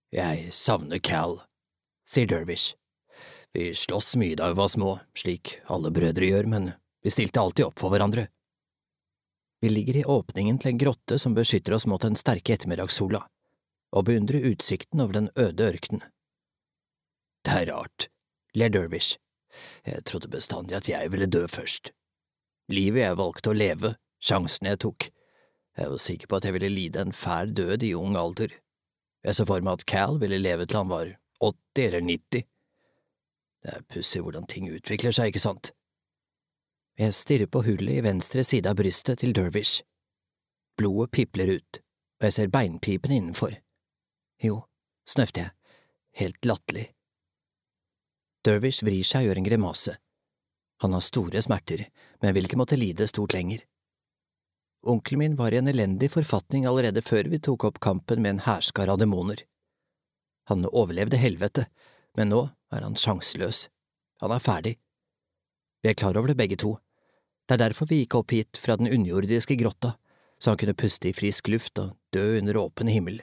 Jeg savner Cal, sier Dervish. Vi sloss mye da vi var små, slik alle brødre gjør, men vi stilte alltid opp for hverandre. Vi ligger i åpningen til en grotte som beskytter oss mot den sterke ettermiddagssola, og beundrer utsikten over den øde ørkenen. Det er rart, ler Dervish. Jeg trodde bestandig at jeg ville dø først. Livet jeg valgte å leve, sjansen jeg tok. Jeg var sikker på at jeg ville lide en fæl død i ung alder. Jeg så for meg at Cal ville leve til han var 80 eller 90. Det er pussig hvordan ting utvikler seg, ikke sant? Jeg stirrer på hullet i venstre side av brystet til Dervish. Blodet pipler ut, og jeg ser beinpipene innenfor. Jo, snøfter jeg, helt latterlig. Dervish vrir seg og gjør en grimase. Han har store smerter, men vil ikke måtte lide stort lenger. Onkelen min var i en elendig forfatning allerede før vi tok opp kampen med en hærskare av demoner. Han overlevde helvete, men nå er han sjanseløs. Han er ferdig. Vi er klar over det begge to. Det er derfor vi gikk opp hit fra den underjordiske grotta, så han kunne puste i frisk luft og dø under åpen himmel.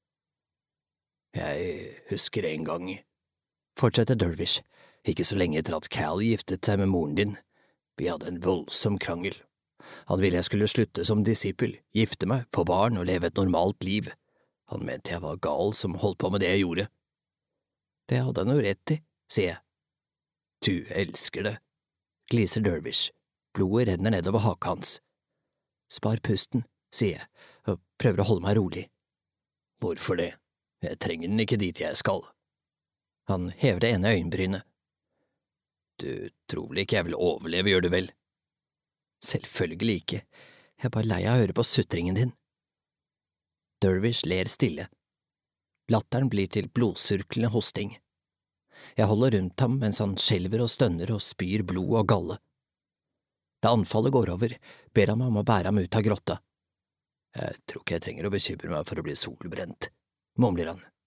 Jeg husker en gang, fortsetter Dervish, ikke så lenge etter at Cal giftet seg med moren din. Vi hadde en voldsom krangel. Han ville jeg skulle slutte som disippel, gifte meg, få barn og leve et normalt liv. Han mente jeg var gal som holdt på med det jeg gjorde. Det hadde han jo rett i, sier jeg. Du elsker det, gliser Dervish. Blodet renner nedover haka hans. Spar pusten, sier jeg, og prøver å holde meg rolig. Hvorfor det? Jeg trenger den ikke dit jeg skal. Han hever det ene øyenbrynet. Du tror vel ikke jeg vil overleve, gjør du vel? Selvfølgelig ikke, jeg er bare lei av å høre på sutringen din. Dervish ler stille. Latteren blir til blodsurklende hosting. Jeg holder rundt ham mens han skjelver og stønner og spyr blod og galle. Da anfallet går over, ber han meg om å bære ham ut av grotta. Jeg tror ikke jeg trenger å bekymre meg for å bli solbrent, mumler han.